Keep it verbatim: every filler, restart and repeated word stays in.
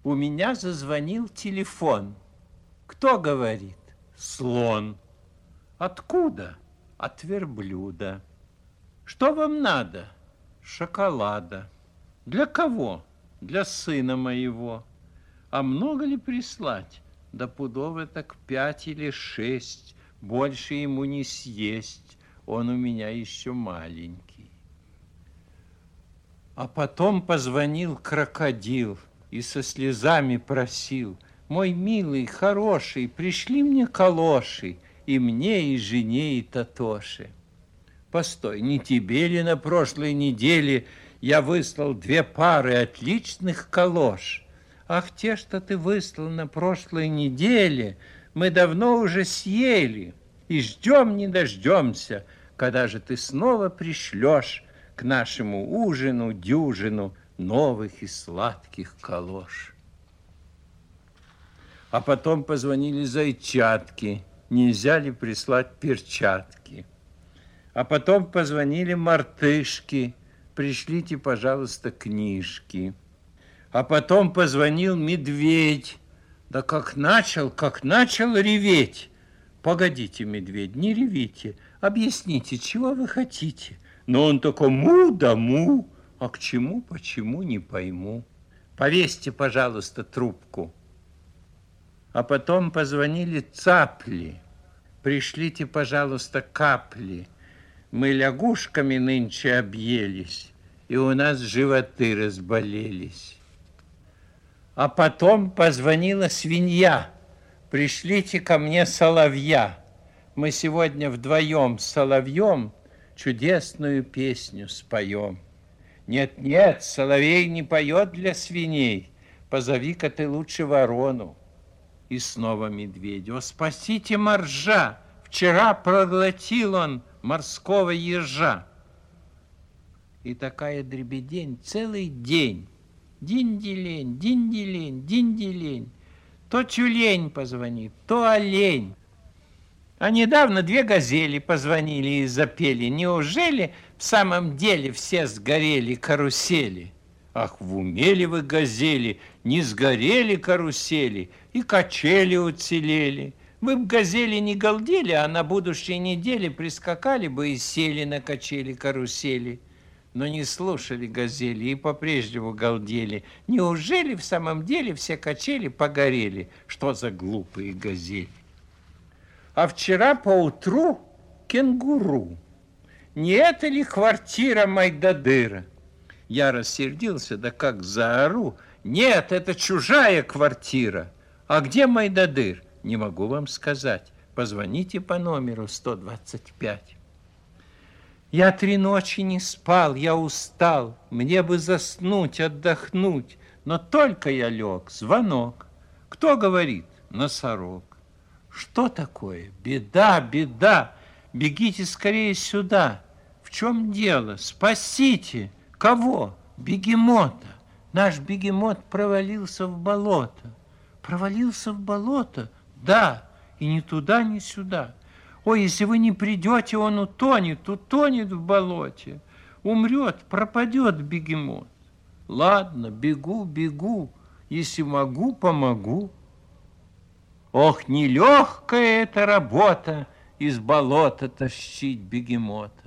У меня зазвонил телефон. Кто говорит? Слон. Откуда? От верблюда. Что вам надо? Шоколада. Для кого? Для сына моего. А много ли прислать? Да пудов так пять или шесть. Больше ему не съесть. Он у меня еще маленький. А потом позвонил крокодил и со слезами просил: мой милый, хороший, пришли мне калоши, и мне, и жене, и Татоше. Постой, не тебе ли на прошлой неделе я выслал две пары отличных калош? Ах, те, что ты выслал на прошлой неделе, мы давно уже съели, и ждем не дождемся, когда же ты снова пришлешь к нашему ужину дюжину новых и сладких калош. А потом позвонили зайчатки, нельзя ли прислать перчатки. А потом позвонили мартышки, пришлите, пожалуйста, книжки. А потом позвонил медведь, да как начал, как начал реветь. Погодите, медведь, не ревите, объясните, чего вы хотите. Но он такой: му да му, а к чему, почему, не пойму. Повесьте, пожалуйста, трубку. А потом позвонили цапли, пришлите, пожалуйста, капли. Мы лягушками нынче объелись, и у нас животы разболелись. А потом позвонила свинья: пришлите ко мне соловья. Мы сегодня вдвоем с соловьем чудесную песню споем. Нет-нет, соловей не поет для свиней, позови-ка ты лучше ворону. И снова медведь: о, спасите моржа, вчера проглотил он морского ежа. И такая дребедень целый день. Динь-делень, динь-делень, динь-делень. То тюлень позвонит, то олень. А недавно две газели позвонили и запели: неужели в самом деле все сгорели карусели? Ах, в уме ли вы, газели, не сгорели карусели, и качели уцелели. Вы б, газели, не галдели, а на будущей неделе прискакали бы и сели на качели карусели. Но не слушали газели и по-прежнему галдели. Неужели в самом деле все качели погорели? Что за глупые газели? А вчера поутру кенгуру: не это ли квартира Майдадыра? Я рассердился, да как заору: нет, это чужая квартира. А где Майдадыр? Не могу вам сказать. Позвоните по номеру сто двадцать пять. Я три ночи не спал, я устал, мне бы заснуть, отдохнуть, но только я лег, звонок. Кто говорит? Носорог. Что такое? Беда, беда, бегите скорее сюда. В чем дело? Спасите. Кого? Бегемота. Наш бегемот провалился в болото. Провалился в болото? Да, и ни туда, ни сюда. Ой, если вы не придете, он утонет, утонет в болоте. Умрет, пропадет бегемот. Ладно, бегу, бегу. Если могу, помогу. Ох, нелегкая эта работа — из болота тащить бегемота.